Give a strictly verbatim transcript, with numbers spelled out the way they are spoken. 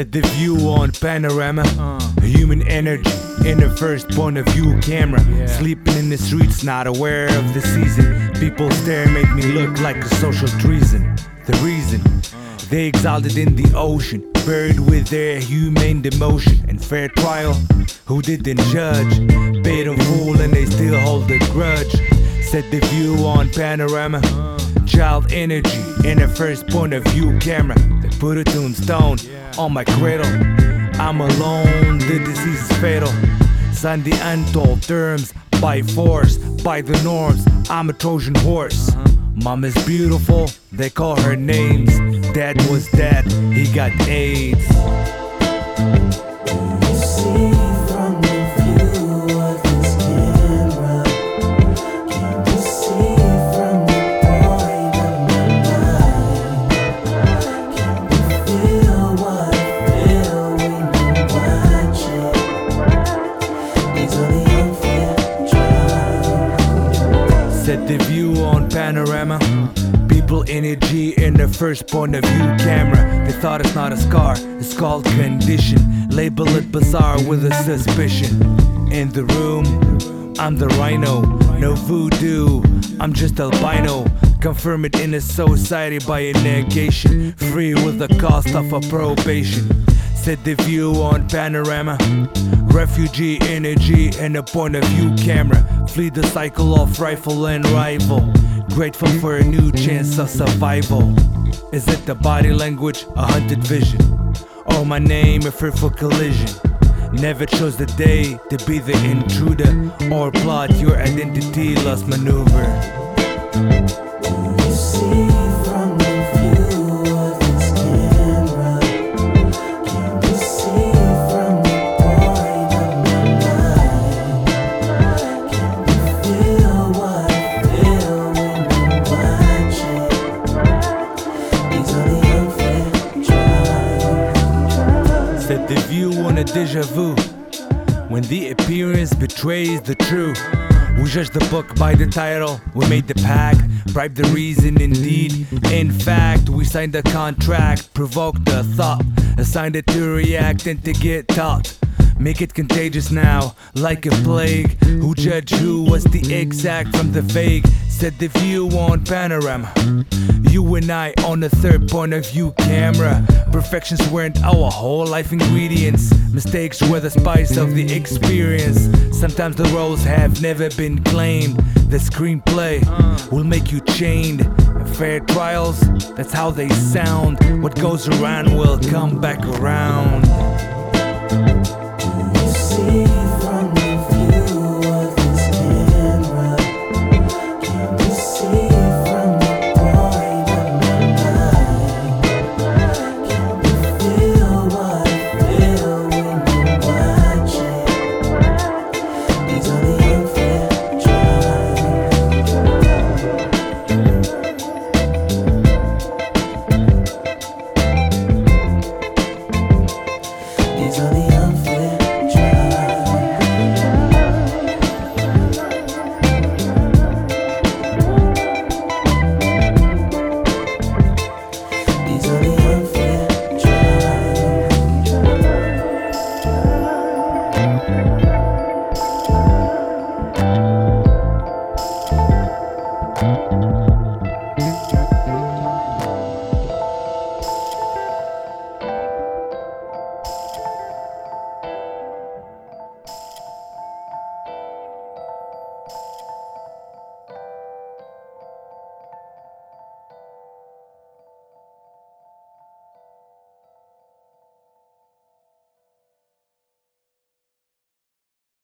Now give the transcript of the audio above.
Set the view on panorama, human energy in the first point of view camera. Sleeping in the streets, not aware of the season. People stare, make me look like a social treason. The reason they exalted in the ocean, buried with their humane demotion. And fair trial, who didn't judge, paid in full and they still hold a grudge. Set the view on panorama, child energy in the first point of view camera. They put a tombstone on my cradle. I'm alone, the disease is fatal. Sign the untold terms by force, by the norms. I'm a Trojan horse. Mom is beautiful, they call her names. Dad was dead, he got AIDS. You see from the view of this camera, can you see from the point of my mind? Can you feel what I feel when you watch it? It's only unfair trial. Set the view on panorama, people energy in the first point of view camera. They thought it's not a scar, it's called condition. Label it bizarre with a suspicion. In the room, I'm the rhino, no voodoo, I'm just albino. Confirm it in a society by a negation, free with the cost of a probation. Set the view on panorama, refugee energy in a point of view camera. Flee the cycle of rifle and rival, grateful for a new chance of survival. Is it the body language, a hunted vision, or my name a fearful collision? Never chose the day to be the intruder, or plot your identity lost maneuver. You see from the view of this camera, can you see from the point of my mind? Can you feel what I feel when you watch it? It's only unfair trial. Set the view on a deja vu, when the appearance betrays the true. We judge the book by the title, we made the pact, bribe the reason indeed. In fact, we signed the contract, provoked the thought, assigned it to react and to get taught. Make it contagious now, like a plague. Who judge who was the exact from the vague? Set the view on panorama, you and I on the third point of view camera. Perfections weren't our whole life ingredients, mistakes were the spice of the experience. Sometimes the roles have never been claimed. The screenplay will make you chained. And fair trials, that's how they sound. What goes around will come back around.